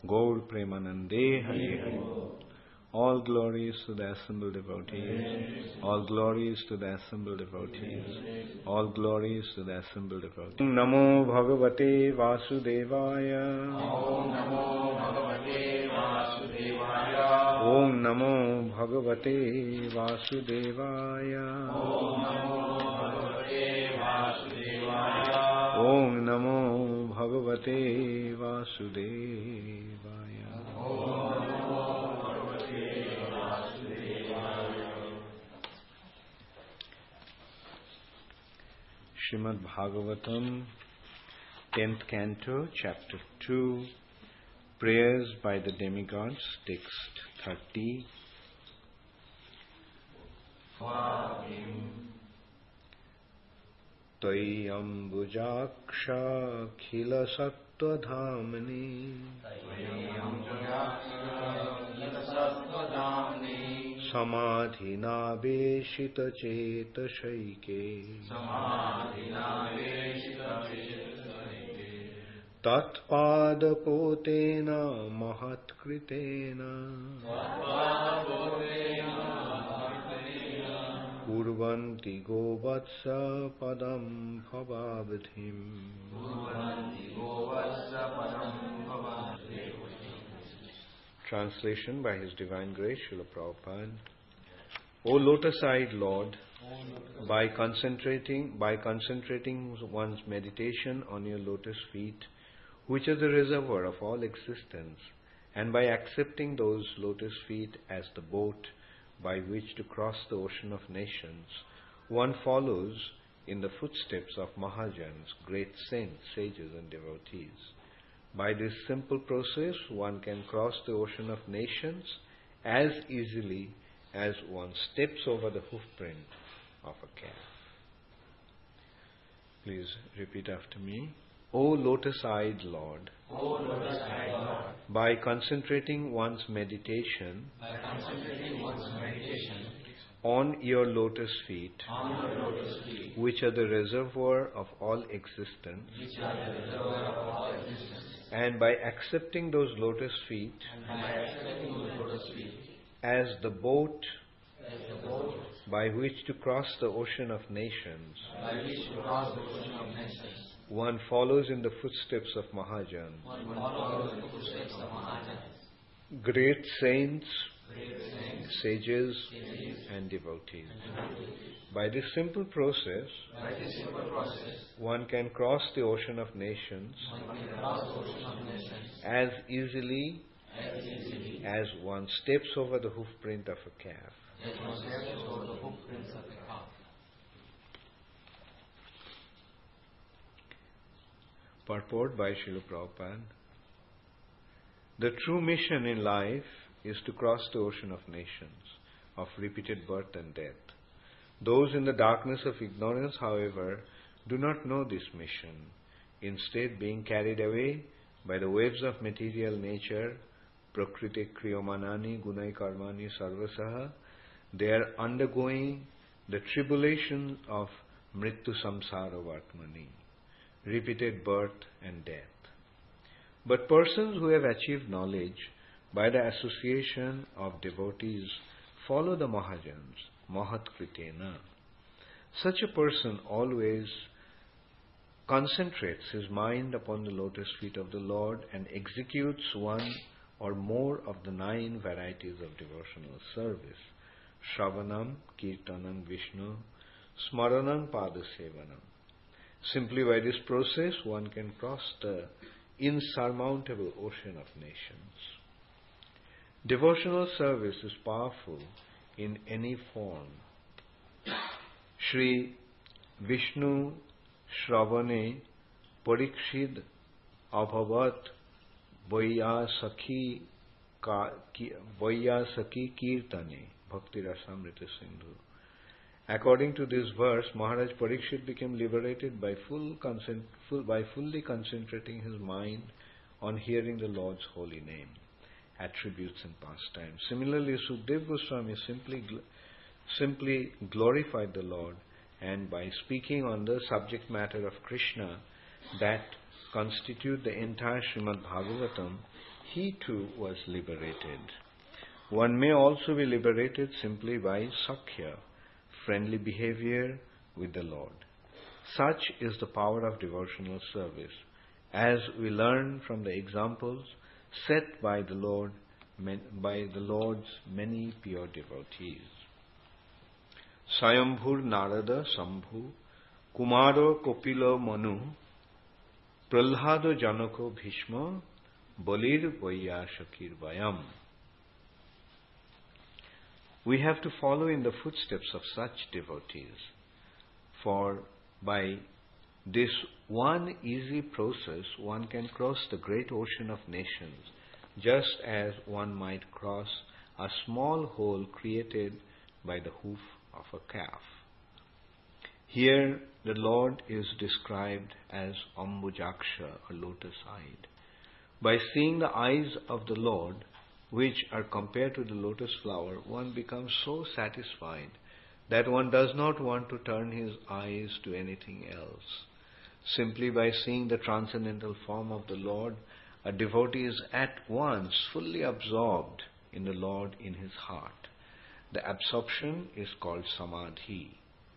Gaur Premanande Hari Hari. All glories to the assembled devotees. All glories to the assembled devotees. All glories to the assembled devotees. Om Namo Bhagavate Vasudevaya. Om Namo Bhagavate Vasudevaya. Om Namo Bhagavate Vasudevaya. Om Namo Bhagavate Vasudevaya. Om Namo Bhagavate Vasudevaya. Srimad Bhagavatam, 10th Canto, Chapter 2, Prayers by the Demigods, Text 30. Tvayambujaksha khila sattva dhamani Samadhina veshita cheta shaike Tatpada potena mahatkritena Kurvanti govatsa padam bhavabdhim. Translation by His Divine Grace, Srila Prabhupada. O lotus-eyed Lord, by concentrating one's meditation on your lotus feet, which are the reservoir of all existence, and by accepting those lotus feet as the boat by which to cross the ocean of nations, one follows in the footsteps of Mahajans, great saints, sages and devotees. By this simple process, one can cross the ocean of nations as easily as one steps over the hoofprint of a calf. Please repeat after me. O lotus-eyed Lord, by concentrating one's meditation on your lotus feet, which are the reservoir of all existence, and by accepting those lotus feet as the boat by which to cross the ocean of nations, one follows in the footsteps of Mahajan, great saints, sages and devotees. By this simple process, one can cross the ocean of nations as easily as one steps over the hoofprint of a calf. Purport by Srila Prabhupada. The true mission in life is to cross the ocean of nations, of repeated birth and death. Those in the darkness of ignorance, however, do not know this mission. Instead, being carried away by the waves of material nature, prakriti kriyamanani gunai karmani sarvasaha, they are undergoing the tribulation of mrittu samsara vartmani, repeated birth and death. But persons who have achieved knowledge by the association of devotees follow the Mahajans, Mahatkritena. Such a person always concentrates his mind upon the lotus feet of the Lord and executes one or more of the 9 varieties of devotional service: Shravanam, Kirtanam, Vishnu, Smaranam, Padasevanam. Simply by this process, one can cross the insurmountable ocean of nations. Devotional service is powerful in any form. Shri Vishnu Shravane Parikshid Abhavat Vaiyasakhi Kirtane Bhakti Rasamrita Sindhu. According to this verse, Maharaj Parikshit became liberated by fully concentrating his mind on hearing the Lord's holy name, attributes and pastimes. Similarly, Sukdev Goswami simply glorified the Lord, and by speaking on the subject matter of Krishna that constitute the entire Srimad Bhagavatam, he too was liberated. One may also be liberated simply by sakhya, friendly behavior with the Lord. Such is the power of devotional service, as we learn from the examples set by the Lord's many pure devotees. Sayambhur Narada Sambhu, Kumaro Kopilo Manu, Prahlado Janako Bhishma, Balir Vaiyashakir Vayam. We have to follow in the footsteps of such devotees, for by this one easy process one can cross the great ocean of nations, just as one might cross a small hole created by the hoof of a calf. Here the Lord is described as Ambujaksha, or lotus-eyed. By seeing the eyes of the Lord, which are compared to the lotus flower, one becomes so satisfied that one does not want to turn his eyes to anything else. Simply by seeing the transcendental form of the Lord, a devotee is at once fully absorbed in the Lord in his heart. The absorption is called samadhi.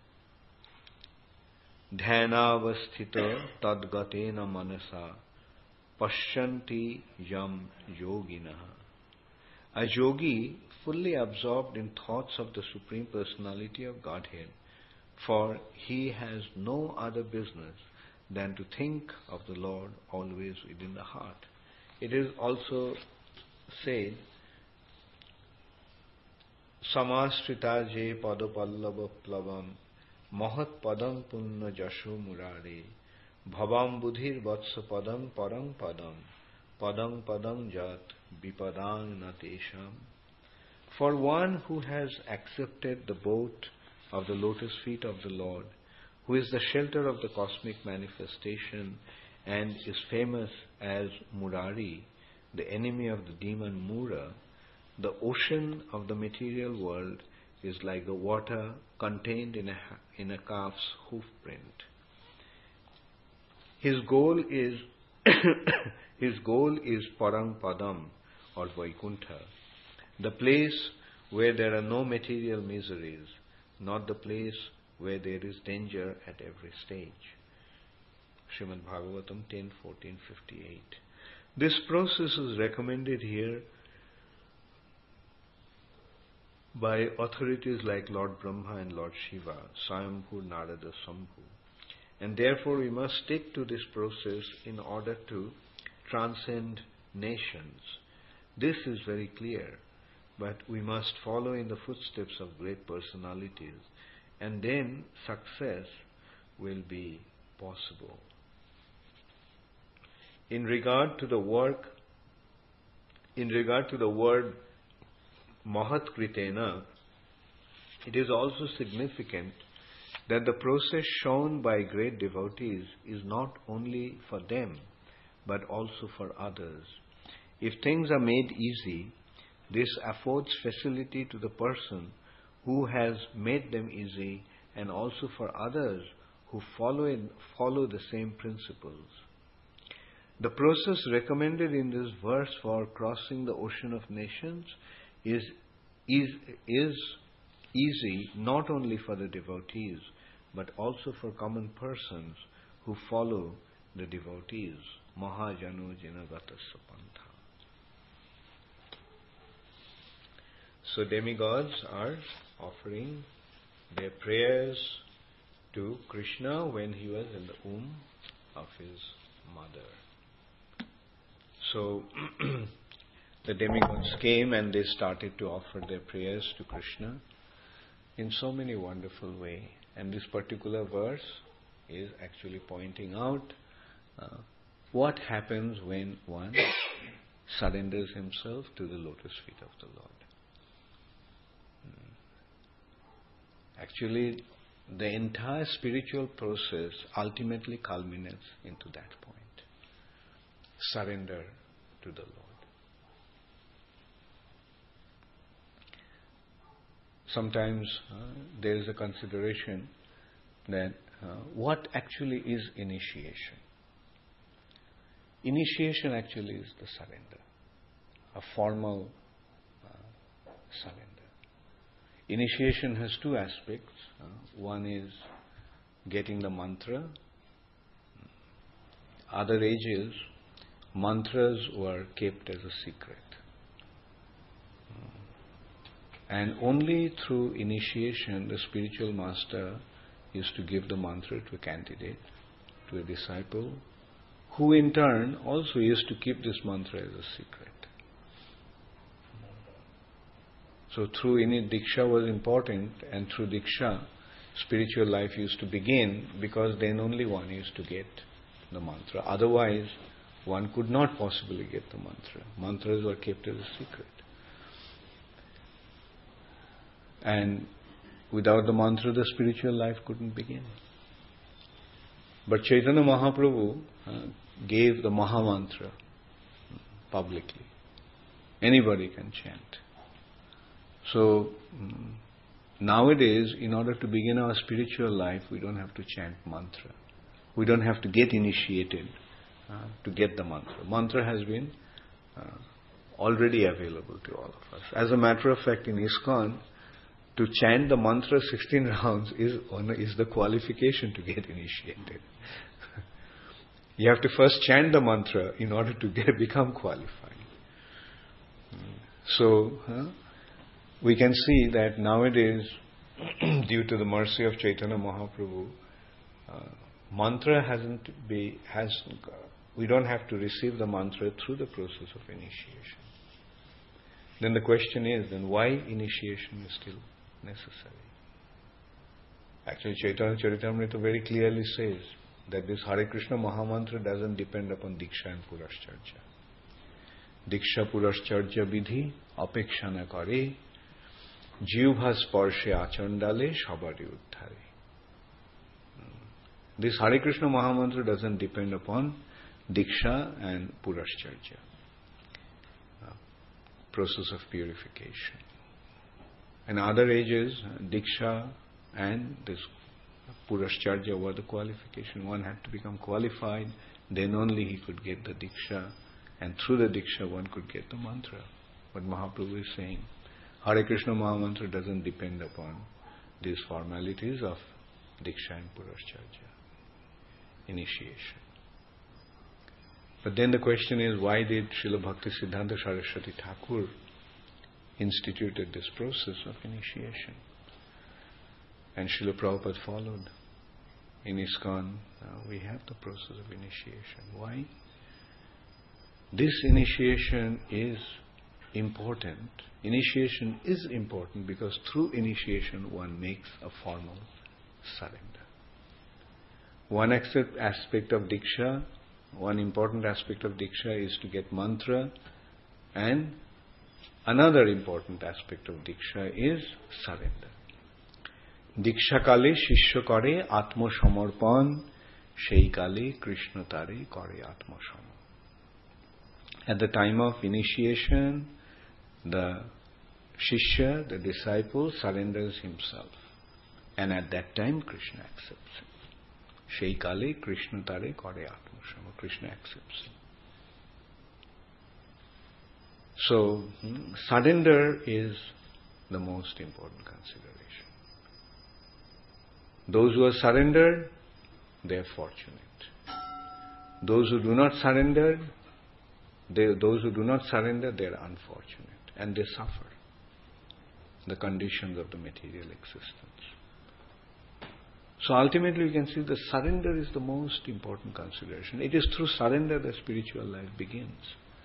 Dhyanavasthita tadgatena manasa pashyanti yam yoginaha. A yogi fully absorbed in thoughts of the Supreme Personality of Godhead, for he has no other business than to think of the Lord always within the heart. It is also said, Samashrita je padapallava plavam mahat padam punna jasho murare bhavam buddhir vatsa padam parang padam padam padam jat vipadang natesham. For one who has accepted the boat of the lotus feet of the Lord, who is the shelter of the cosmic manifestation and is famous as Murari, the enemy of the demon Mura, the ocean of the material world is like the water contained in a calf's hoof print. His goal is Parang Padam, or Vaikuntha, the place where there are no material miseries, not the place where there is danger at every stage. Srimad Bhagavatam 10:14-58. This process is recommended here by authorities like Lord Brahma and Lord Shiva, Swayambhu Narada Sambhu. And therefore we must stick to this process in order to transcend nations. This is very clear, but we must follow in the footsteps of great personalities, and then success will be possible. In regard to the word Mahat Kritena, it is also significant that the process shown by great devotees is not only for them, but also for others. If things are made easy, this affords facility to the person who has made them easy, and also for others who follow the same principles. The process recommended in this verse for crossing the ocean of nations is easy not only for the devotees, but also for common persons who follow the devotees. Mahajano Jinagatasya Pantha. So demigods are offering their prayers to Krishna when he was in the womb of his mother. So the demigods came and they started to offer their prayers to Krishna in so many wonderful ways. And this particular verse is actually pointing out what happens when one surrenders himself to the lotus feet of the Lord. Actually, the entire spiritual process ultimately culminates into that point. Surrender to the Lord. Sometimes there is a consideration that what actually is initiation? Initiation actually is the surrender. a formal surrender. Initiation has two aspects. One is getting the mantra. Other ages, mantras were kept as a secret. And only through initiation, the spiritual master used to give the mantra to a candidate, to a disciple, who in turn also used to keep this mantra as a secret. So through Diksha was important, and through Diksha, spiritual life used to begin, because then only one used to get the mantra. Otherwise, one could not possibly get the mantra. Mantras were kept as a secret. And without the mantra, the spiritual life couldn't begin. But Chaitanya Mahaprabhu gave the Maha Mantra publicly. Anybody can chant. So, nowadays, in order to begin our spiritual life, we don't have to chant mantra. We don't have to get initiated to get the mantra. Mantra has been already available to all of us. As a matter of fact, in ISKCON, to chant the mantra 16 rounds is the qualification to get initiated. You have to first chant the mantra in order to become qualified. So, we can see that nowadays, due to the mercy of Chaitanya Mahaprabhu, mantra we don't have to receive the mantra through the process of initiation. Then the question is, then why initiation is still necessary? Actually, Chaitanya Charitamrita very clearly says that this Hare Krishna Mahamantra doesn't depend upon Diksha and Purascharya. Diksha Purascharya Vidhi apekshana kare jivbha sparshe achandale shabari uddhare. This Hare Krishna Mahamantra doesn't depend upon Diksha and Purascharya, process of purification. In other ages, Diksha and this Purascharya were the qualification. One had to become qualified, then only he could get the Diksha, and through the Diksha one could get the mantra. But Mahaprabhu is saying, Hare Krishna Mahamantra doesn't depend upon these formalities of Diksha and Purascharya, initiation. But then the question is, why did Srila Bhakti Siddhanta Saraswati Thakur instituted this process of initiation? And Srila Prabhupada followed. In ISKCON, we have the process of initiation. Why? This initiation is important. Initiation is important because through initiation one makes a formal surrender. One aspect of Diksha, one important aspect of Diksha is to get mantra, and another important aspect of Diksha is surrender. Diksha kale shishya kare atma samarpan, shei kale Krishna tare kare atma samar. At the time of initiation, the shishya, the disciple, surrenders himself. And at that time, Krishna accepts him. Shei kale Krishna tare kare atma samar. Krishna accepts him. So, surrender is the most important consideration. Those who are surrendered, they are fortunate. Those who do not surrender, they are unfortunate, and they suffer the conditions of the material existence. So ultimately, we can see that surrender is the most important consideration. It is through surrender that spiritual life begins.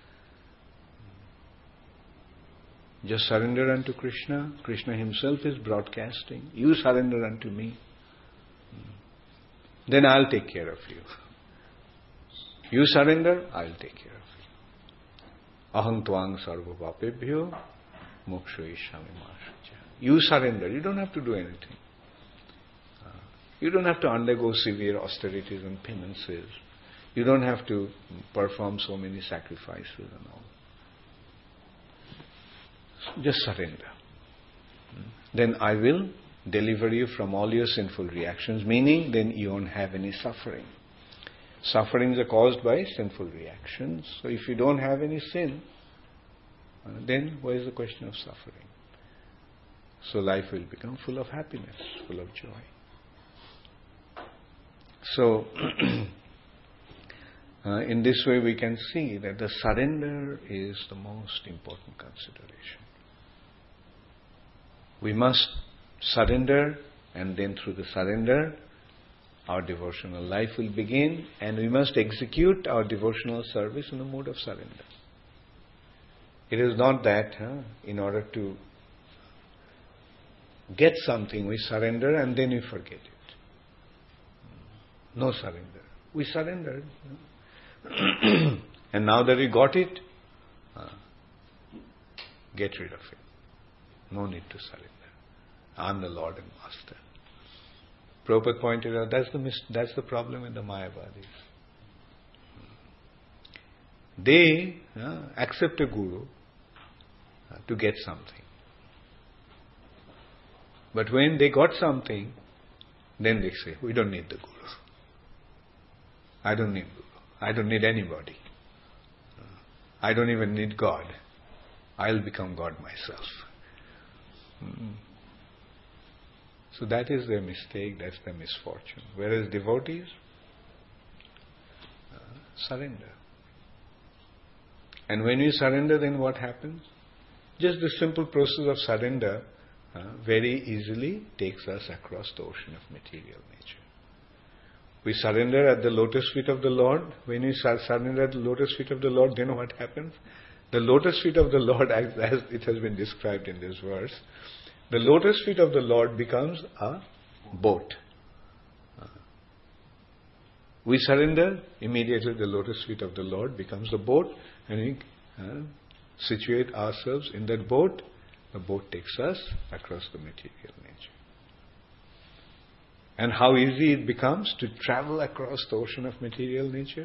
Just surrender unto Krishna. Krishna himself is broadcasting. You surrender unto me. Then I'll take care of you. You surrender, I'll take care of you. Aham tvang sarva papebhyo moksho ishyami mahashacha. You surrender. You don't have to do anything. You don't have to undergo severe austerities and penances. You don't have to perform so many sacrifices and all. Just surrender. Then I will deliver you from all your sinful reactions, meaning then you won't have any suffering. Sufferings are caused by sinful reactions. So if you don't have any sin, then where is the question of suffering? So life will become full of happiness, full of joy. So, in this way we can see that the surrender is the most important consideration. We must surrender, and then through the surrender, our devotional life will begin, and we must execute our devotional service in the mode of surrender. It is not that in order to get something we surrender and then we forget it. No surrender. We surrendered. And now that we got it, get rid of it. No need to surrender. I'm the Lord and Master. Prabhupada pointed out that's the problem with the Mayavadis. They accept a guru to get something. But when they got something, then they say, we don't need the guru. I don't need guru. I don't need anybody. I don't even need God. I'll become God myself. So that is their mistake, that's their misfortune. Whereas devotees surrender. And when we surrender, then what happens? Just the simple process of surrender very easily takes us across the ocean of material nature. We surrender at the lotus feet of the Lord. When we surrender at the lotus feet of the Lord, then what happens? The lotus feet of the Lord, as it has been described in this verse, the lotus feet of the Lord becomes a boat. We surrender, immediately the lotus feet of the Lord becomes a boat, and we situate ourselves in that boat. The boat takes us across the material nature. And how easy it becomes to travel across the ocean of material nature?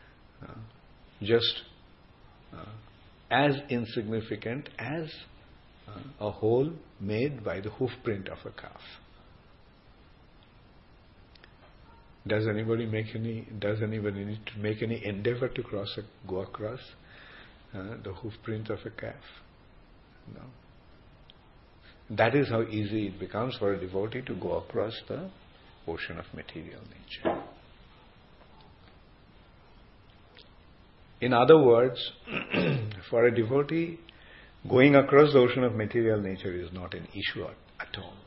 Just as insignificant as a hole made by the hoof print of a calf. Does anybody need to make any endeavor to go across the hoof print of a calf? No. That is how easy it becomes for a devotee to go across the ocean of material nature. In other words, for a devotee, going across the ocean of material nature is not an issue at all.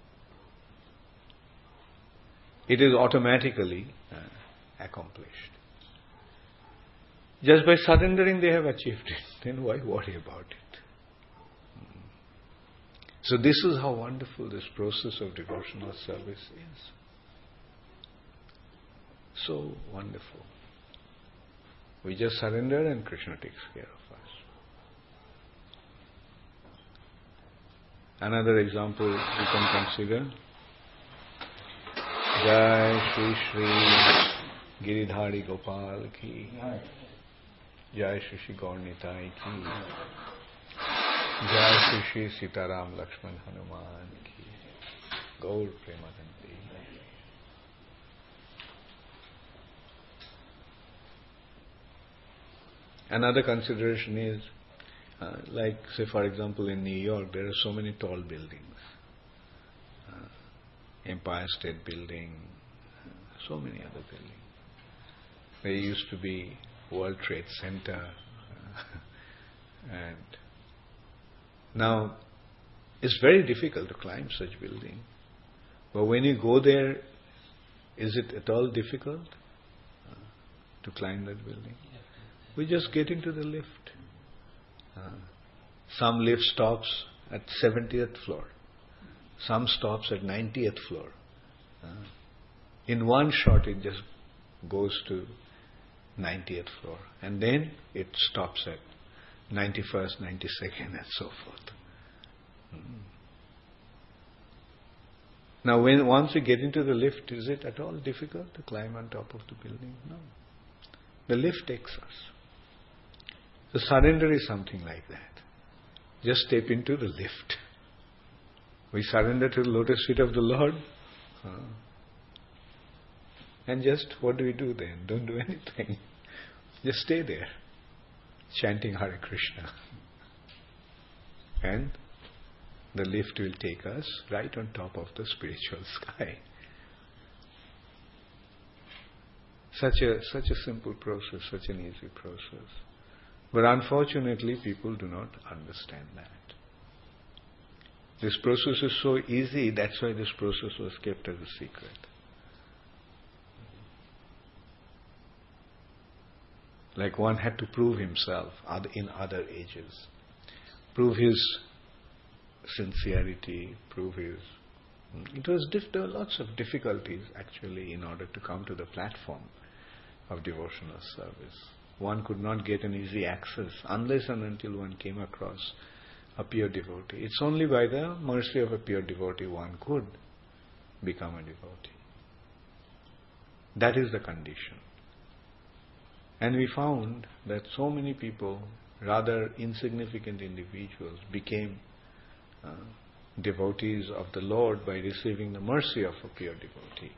It is automatically accomplished. Just by surrendering they have achieved it. Then why worry about it? So this is how wonderful this process of devotional service is. So wonderful. We just surrender and Krishna takes care of us. Another example we can consider. Jai Shri Shri Giridhari Gopal ki. Jai Shri Shri Gaurnitai ki. Jai Shri Shri Sitaram Lakshman Hanuman ki. Gaur Premadanti. Another consideration is, like say for example in New York, there are so many tall buildings. Empire State Building, so many other buildings. There used to be World Trade Center, and now it's very difficult to climb such building. But when you go there, is it at all difficult to climb that building? We just get into the lift. Some lift stops at 70th floor. Some stops at 90th floor. In one shot it just goes to 90th floor. And then it stops at 91st, 92nd and so forth. Now once you get into the lift, is it at all difficult to climb on top of the building? No. The lift takes us. The surrender is something like that. Just step into the lift. We surrender to the lotus feet of the Lord. And just, what do we do then? Don't do anything. Just stay there, chanting Hare Krishna. and the lift will take us right on top of the spiritual sky. Such a simple process, such an easy process. But unfortunately, people do not understand that. This process is so easy, that's why this process was kept as a secret. Like one had to prove himself in other ages. Prove his sincerity, prove his... There were lots of difficulties actually in order to come to the platform of devotional service. One could not get an easy access unless and until one came across a pure devotee. It's only by the mercy of a pure devotee one could become a devotee. That is the condition. And we found that so many people, rather insignificant individuals, became devotees of the Lord by receiving the mercy of a pure devotee.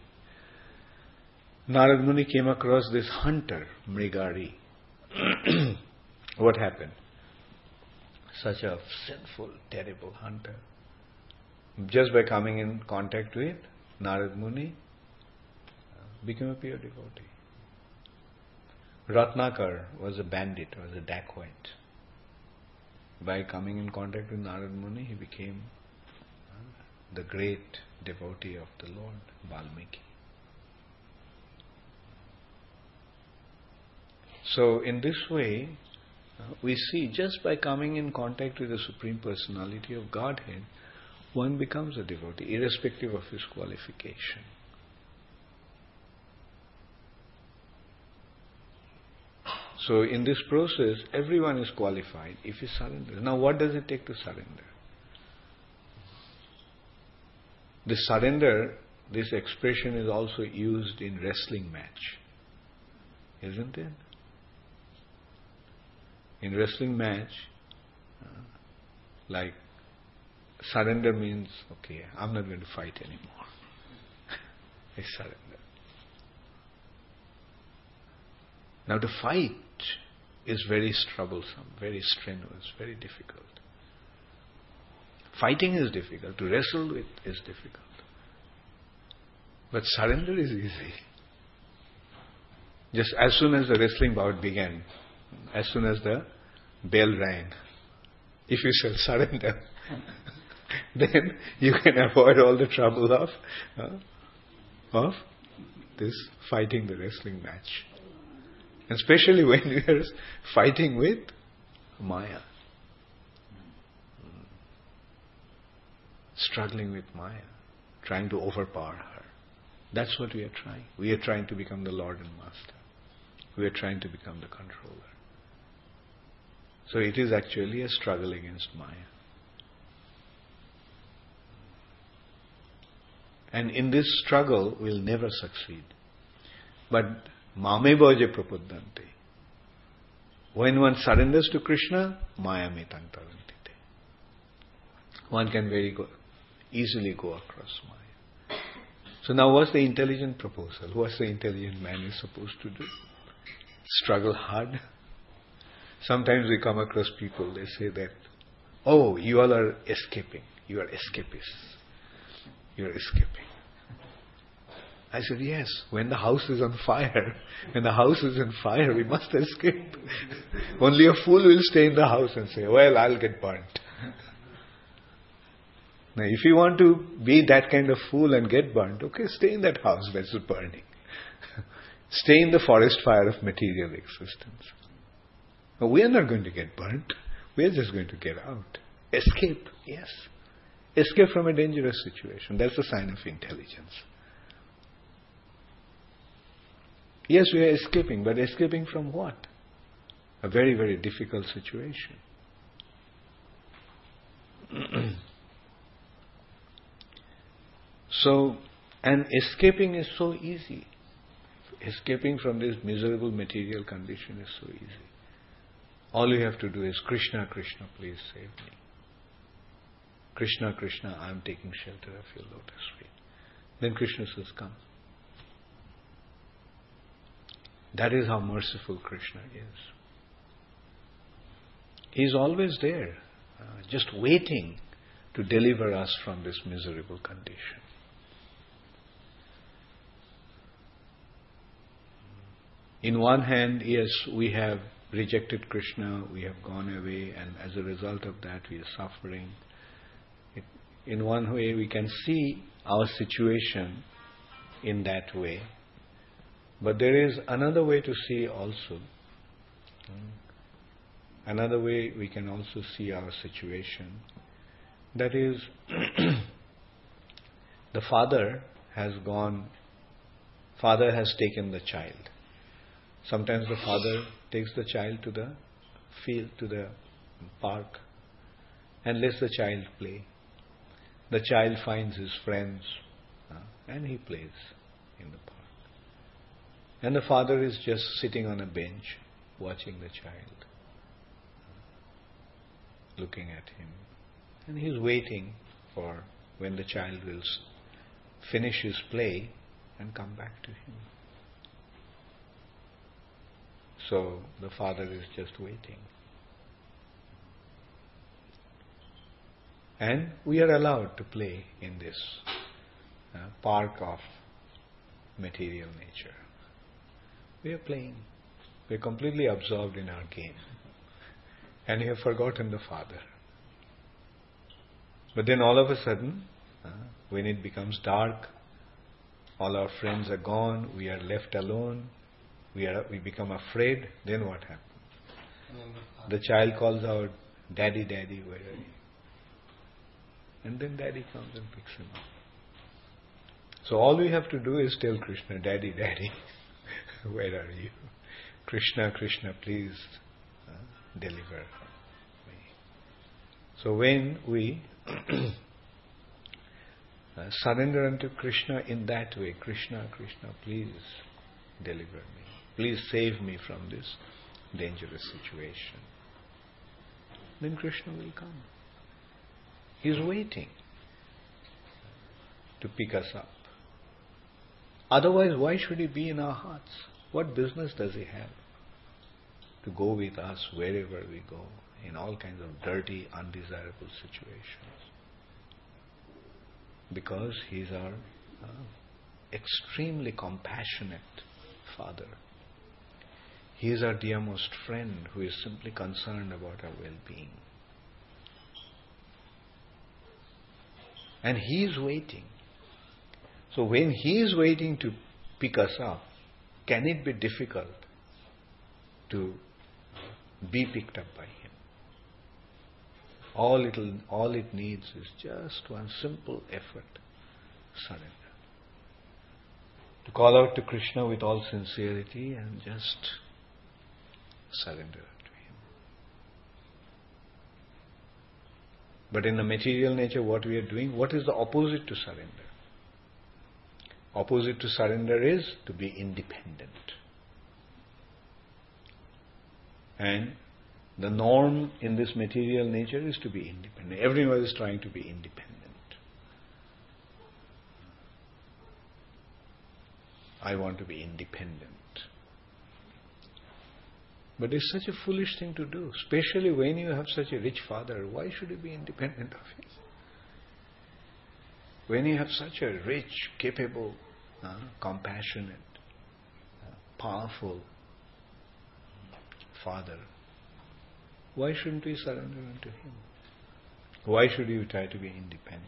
Narad Muni came across this hunter, Mrigari. What happened? Such a sinful, terrible hunter. Just by coming in contact with Narad Muni, became a pure devotee. Ratnakar was a bandit, was a dacoit. By coming in contact with Narad Muni, he became the great devotee of the Lord, Valmiki. So in this way, we see just by coming in contact with the Supreme Personality of Godhead, one becomes a devotee, irrespective of his qualification. So in this process, everyone is qualified if he surrenders. Now what does it take to surrender? This surrender, this expression is also used in wrestling match. Isn't it? In wrestling match, like surrender means, okay, I'm not going to fight anymore. I surrender. Now to fight is very troublesome, very strenuous, very difficult. Fighting is difficult, to wrestle with is difficult. But surrender is easy. Just as soon as the wrestling bout began, as soon as the bell rang, if you shall surrender, then you can avoid all the trouble of this fighting the wrestling match. Especially when you are fighting with Maya. Struggling with Maya, trying to overpower her. That's what we are trying. We are trying to become the Lord and Master. We are trying to become the controller. So it is actually a struggle against Maya. And in this struggle, we'll never succeed. But Mame Bhaje Prapuddante. When one surrenders to Krishna, Maya me tantarantite. One can very easily go across Maya. So now what's the intelligent proposal? What's the intelligent man is supposed to do? Struggle hard. Sometimes we come across people, they say that, oh, you all are escaping. You are escapists. You are escaping. I said, yes, when the house is on fire, we must escape. Only a fool will stay in the house and say, well, I'll get burnt. Now, if you want to be that kind of fool and get burnt, okay, stay in that house that's burning. Stay in the forest fire of material existence. But we are not going to get burnt. We are just going to get out. Escape, yes. Escape from a dangerous situation. That's a sign of intelligence. Yes, we are escaping, but escaping from what? A very, very difficult situation. So, and escaping is so easy. Escaping from this miserable material condition is so easy. All you have to do is, Krishna, Krishna, please save me. Krishna, Krishna, I am taking shelter of your lotus feet. Then Krishna says, come. That is how merciful Krishna is. He is always there. just waiting to deliver us from this miserable condition. In one hand, yes, we have rejected Krishna, we have gone away, and as a result of that we are suffering. In one way, we can see our situation in that way. But there is another way to see also. Another way we can also see our situation. That is, the father has taken the child. Sometimes the father takes the child to the field, to the park, and lets the child play. The child finds his friends and he plays in the park. And the father is just sitting on a bench watching the child, looking at him. And he's waiting for when the child will finish his play and come back to him. So the father is just waiting. And we are allowed to play in this park of material nature. We are playing. We are completely absorbed in our game. And we have forgotten the father. But then all of a sudden, when it becomes dark, all our friends are gone, we are left alone, we become afraid, then what happens? The child calls out, "Daddy, Daddy, where are you?" And then Daddy comes and picks him up. So all we have to do is tell Krishna, "Daddy, Daddy, where are you? Krishna, Krishna, please deliver me." So when we surrender unto Krishna in that way, "Krishna, Krishna, please deliver me. Please save me from this dangerous situation," then Krishna will come. He is waiting to pick us up. Otherwise, why should he be in our hearts? What business does he have to go with us wherever we go, in all kinds of dirty, undesirable situations? Because he is our extremely compassionate Father. He is our dearmost friend who is simply concerned about our well-being. And he is waiting. So when he is waiting to pick us up, can it be difficult to be picked up by him? All it needs is just one simple effort: surrender. To call out to Krishna with all sincerity and just surrender to him. But in the material nature, what we are doing, what is the opposite to surrender? Opposite to surrender is to be independent. And the norm in this material nature is to be independent. Everyone is trying to be independent. I want to be independent. But it's such a foolish thing to do, especially when you have such a rich father. Why should you be independent of him? When you have such a rich, capable, compassionate, powerful father, why shouldn't we surrender unto him? Why should you try to be independent?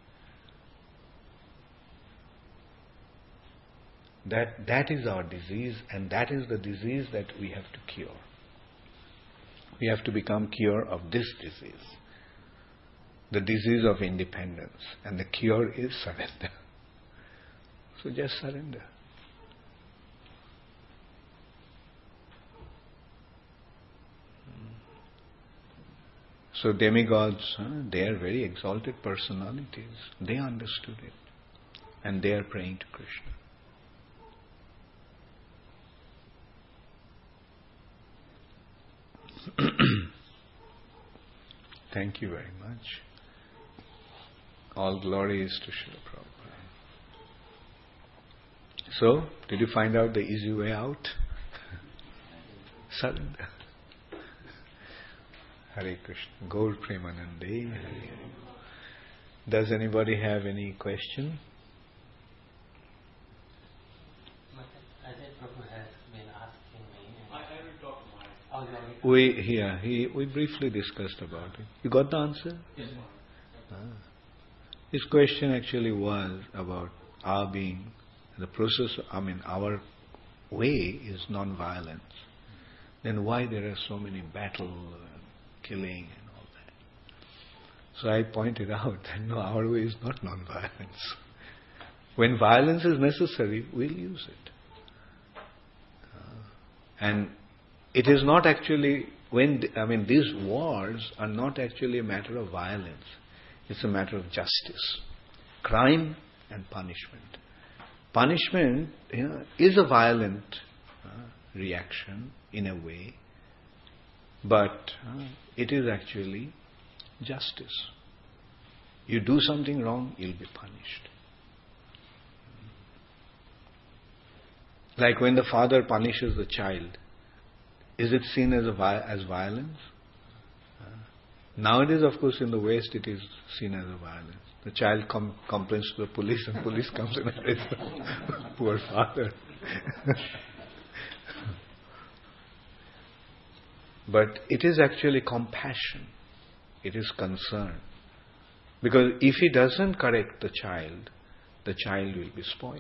That is our disease, and that is the disease that we have to cure. We have to become cure of this disease, the disease of independence, and the cure is surrender. So just surrender. So demigods, they are very exalted personalities. They understood it, and they are praying to Krishna. Thank you very much. All glory is to Srila Prabhupada. So, did you find out the easy way out? Surrender. Hare Krishna. Gaur Premanande. Does anybody have any question? Ajay Prabhu has been asking me. I will talk more. We briefly discussed about it. You got the answer? Yes, His question actually was about our being, the process, our way is non-violence. Then why there are so many battle, killing and all that? So I pointed out that no, our way is not non-violence. When violence is necessary, we'll use it. And it is not actually, these wars are not actually a matter of violence. It's a matter of justice. Crime and punishment. Punishment is a violent reaction in a way, but it is actually justice. You do something wrong, you'll be punished. Like when the father punishes the child, is it seen as violence? Nowadays, of course, in the West, it is seen as a violence. The child complains to the police, and police comes and arrests the poor father. But it is actually compassion. It is concern. Because if he doesn't correct the child will be spoiled.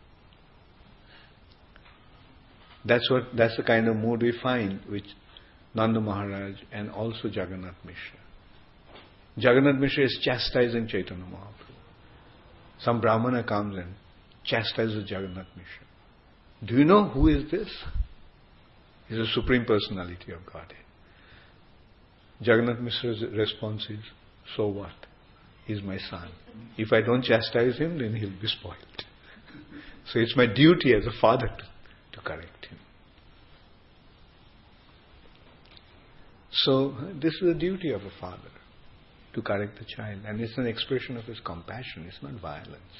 That's the kind of mood we find which Nanda Maharaj and also Jagannath Mishra. Jagannath Mishra is chastising Chaitanya Mahaprabhu. Some Brahmana comes and chastises Jagannath Mishra. Do you know who is this? He's the Supreme Personality of Godhead. Jagannath Mishra's response is, so what? He's my son. If I don't chastise him, then he'll be spoiled. So it's my duty as a father to correct him. So this is the duty of a father, to correct the child. And it's an expression of his compassion. It's not violence.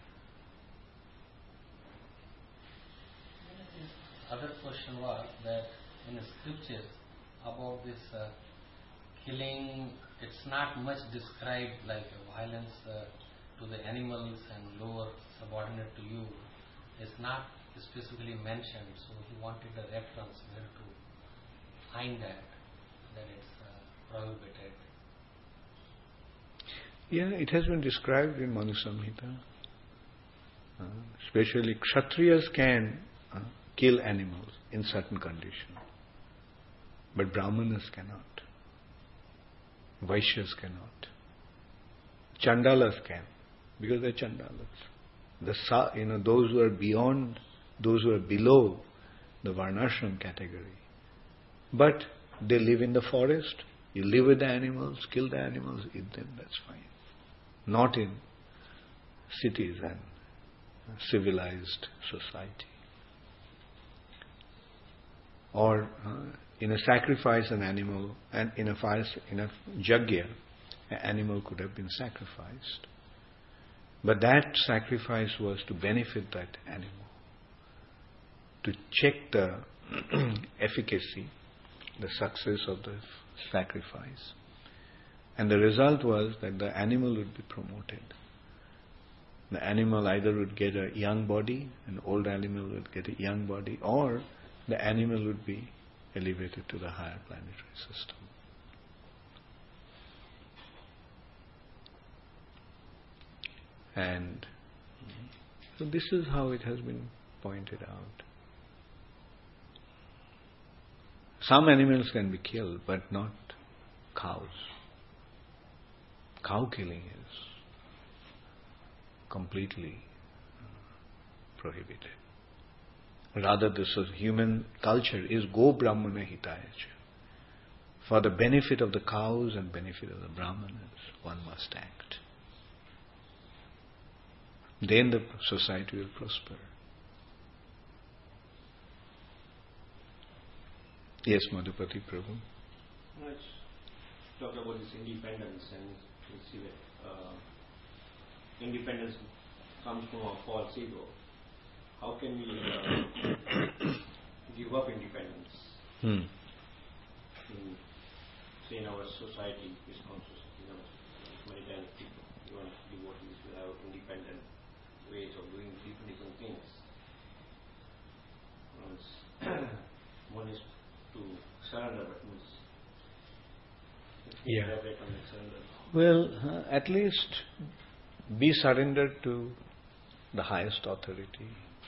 Other question was that in the scriptures about this killing, it's not much described like violence to the animals and lower subordinate to you. It's not specifically mentioned, so he wanted a reference where to find that it's prohibited. Yeah, it has been described in Manu Samhita. Especially Kshatriyas can kill animals in certain conditions. But Brahmanas cannot. Vaishyas cannot. Chandalas can, because they're Chandalas. Those who are beyond, those who are below the Varnashram category. But they live in the forest, you live with the animals, kill the animals, eat them, that's fine. Not in cities and civilized society. Or in a sacrifice an animal, and in a yajna, an animal could have been sacrificed. But that sacrifice was to benefit that animal, to check the efficacy, the success of the sacrifice. And the result was that the animal would be promoted. The animal either would get a young body, an old animal would get a young body, or the animal would be elevated to the higher planetary system. And so this is how it has been pointed out. Some animals can be killed, but not cows. Cow killing is completely prohibited. Rather, this is human culture is Go Brahmana Hitaya. For the benefit of the cows and benefit of the Brahmanas, one must act. Then the society will prosper. Yes, Madhupati Prabhu. Let's talk about this independence, and we see that independence comes from a false ego. How can we give up independence? In say in our society, ISKCON society, many times people, even devotees will have independent ways of doing different things. One is to surrender, but means elaborate on the surrender. Well, at least be surrendered to the highest authority.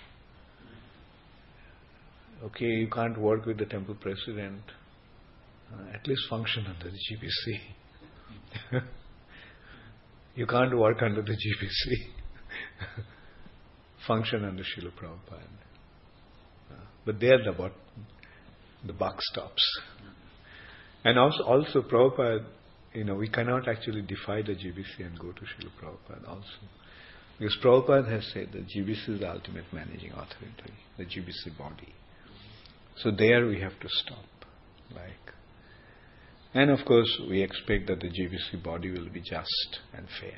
Okay, you can't work with the temple president. At least function under the GBC. You can't work under the GBC. Function under Srila Prabhupada. But there the buck stops. And also Prabhupada, we cannot actually defy the GBC and go to Srila Prabhupada also. Because Prabhupada has said that GBC is the ultimate managing authority, the GBC body. So there we have to stop. And of course we expect that the GBC body will be just and fair.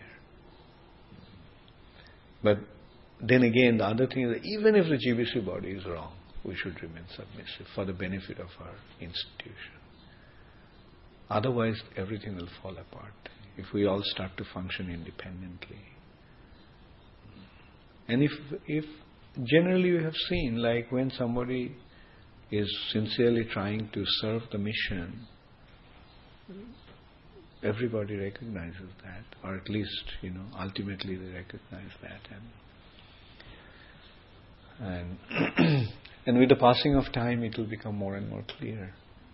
But then again, the other thing is that even if the GBC body is wrong, we should remain submissive for the benefit of our institution. Otherwise, everything will fall apart if we all start to function independently. And if generally you have seen, like when somebody is sincerely trying to serve the mission, everybody recognizes that, or at least, ultimately they recognize that. And with the passing of time, it will become more and more clear.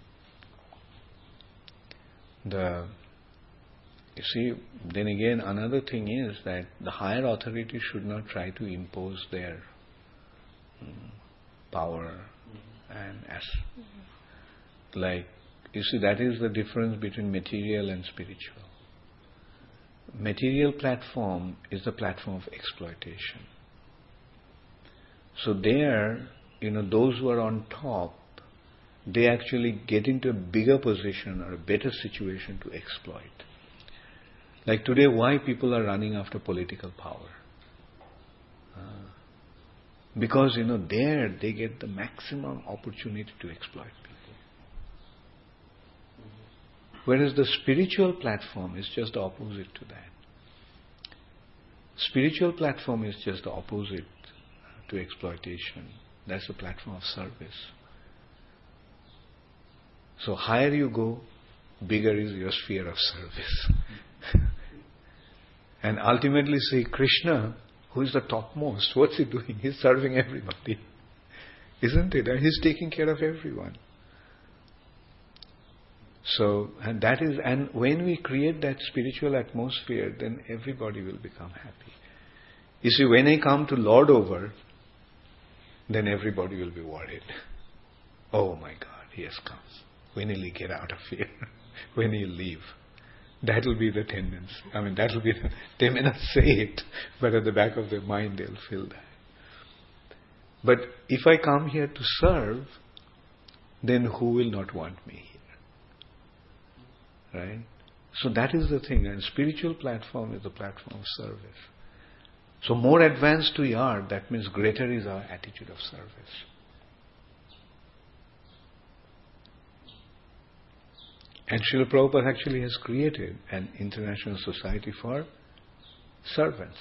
You see, then again, another thing is that the higher authority should not try to impose their power you see, that is the difference between material and spiritual. Material platform is the platform of exploitation. So there, those who are on top, they actually get into a bigger position or a better situation to exploit. Like today, why people are running after political power? Because, there they get the maximum opportunity to exploit people. Whereas the spiritual platform is just the opposite to that. Spiritual platform is just the opposite to exploitation. That's the platform of service. So higher you go, bigger is your sphere of service. And ultimately, see, Krishna, who is the topmost, what's he doing? He's serving everybody. Isn't it? And he's taking care of everyone. So, and when we create that spiritual atmosphere, then everybody will become happy. You see, when I come to lord over, then everybody will be worried. Oh my God, he has come. When will he get out of here? When will he leave? That will be the tendency. That will be they may not say it, but at the back of their mind they'll feel that. But if I come here to serve, then who will not want me here? Right? So that is the thing. And spiritual platform is the platform of service. So more advanced we are, that means greater is our attitude of service. And Srila Prabhupada actually has created an international society for servants.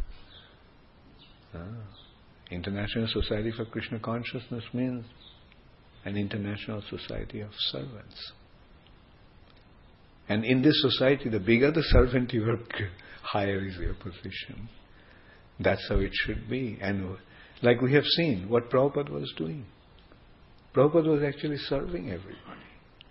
International Society for Krishna Consciousness means an international society of servants. And in this society, the bigger the servant you are, higher is your position. That's how it should be. And like we have seen, what Prabhupada was doing. Prabhupada was actually serving everybody.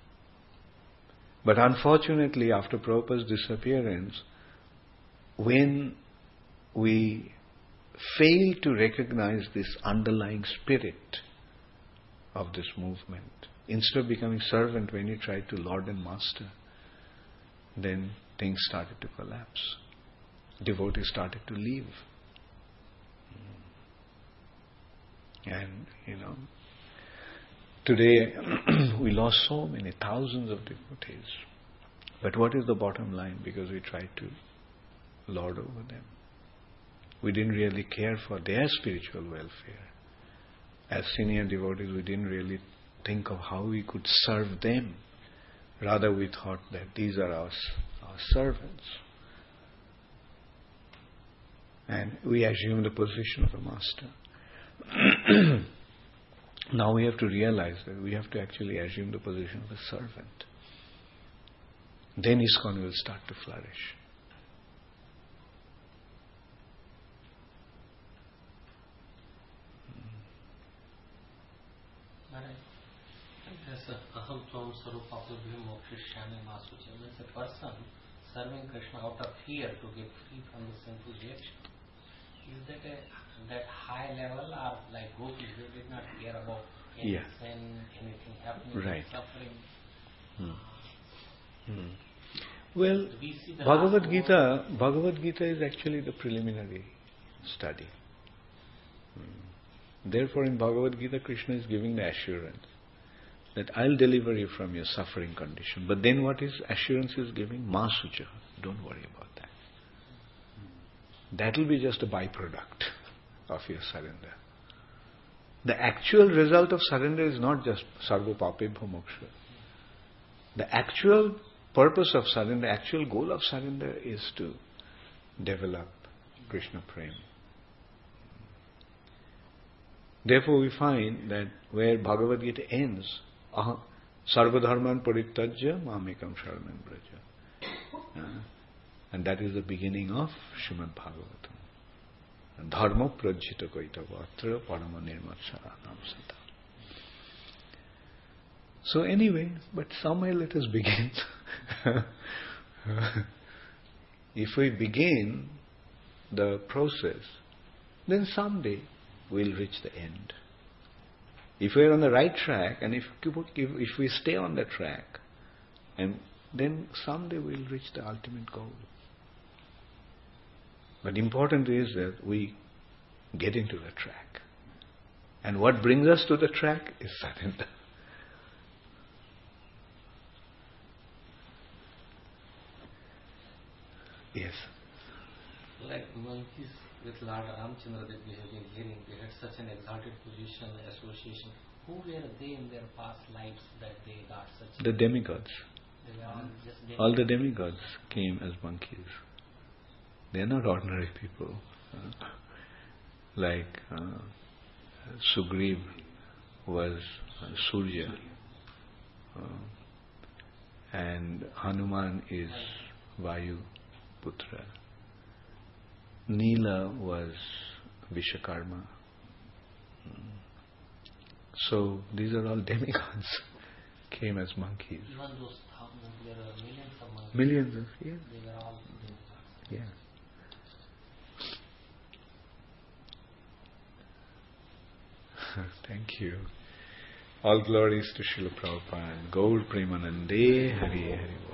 But unfortunately, after Prabhupada's disappearance, when we fail to recognize this underlying spirit of this movement, instead of becoming servant when you tried to lord and master, then things started to collapse. Devotees started to leave. And, today we lost so many, thousands of devotees. But what is the bottom line? Because we tried to lord over them. We didn't really care for their spiritual welfare. As senior devotees, we didn't really think of how we could serve them. Rather we thought that these are our servants. And we assume the position of the master. Now we have to realize that we have to actually assume the position of a servant. Then ISKCON will start to flourish. There's a aham tvam sarupapabhim mokshishyami masucha. It's a person serving Krishna out of fear to get free from the sinful reaction. Is that high level, or like gopis, they did not care about any sin, anything happening, right. suffering? Well, Bhagavad Gita is actually the preliminary study. Therefore, in Bhagavad Gita, Krishna is giving the assurance that I'll deliver you from your suffering condition. But then what is assurance is giving? Masucha. Don't worry about that. That will be just a byproduct of your surrender. The actual result of surrender is not just sarva papebhyo moksha. The actual purpose of surrender, actual goal of surrender is to develop Krishna Prema. Therefore we find that where Bhagavad Gita ends, sarva dharman parittajya mamekam sharanam braja. And that is the beginning of Srimad Bhagavatam. Dharma prajjita kaitavatra parama nirmatsaranam sata. So anyway, but somewhere let us begin. If we begin the process, then someday we'll reach the end. If we are on the right track, and if we stay on the track, and then someday we'll reach the ultimate goal. But important is that we get into the track. And what brings us to the track is surrender. Yes. Like monkeys with Lord Ramchandra that we have been hearing, they had such an exalted position, association. Who were they in their past lives that they got such? The demigods. They were all just demigods. All the demigods came as monkeys. They are not ordinary people. Like Sugriv was Surya, and Hanuman is Vayu Putra. Neela was Vishakarma. So these are all demigods, came as monkeys. Even those thousands, there are millions of monkeys. Millions of, yes. They were all demigods. Yeah. Thank you. All glories to Srila Prabhupada. Gaur Premanande Hari Hari.